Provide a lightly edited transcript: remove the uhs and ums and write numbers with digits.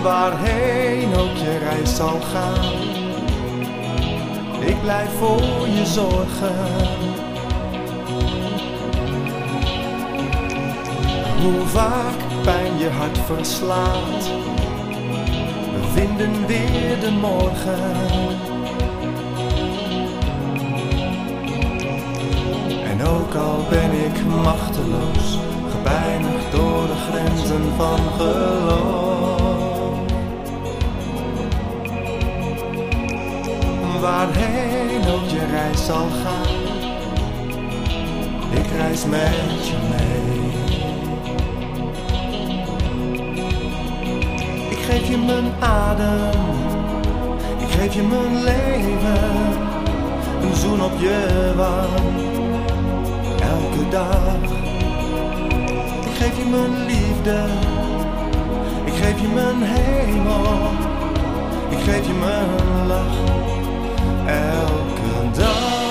Waarheen ook je reis zal gaan, ik blijf voor je zorgen. Hoe vaak pijn je hart verslaat, we vinden weer de morgen. En ook al ben ik machteloos, gepijnigd door de grenzen van geloof. Waarheen ook je reis zal gaan, ik reis met je mee. Ik geef je mijn adem, ik geef je mijn leven, een zoen op je wang, elke dag. Ik geef je mijn liefde, ik geef je mijn hemel, ik geef je mijn lach, elke dag.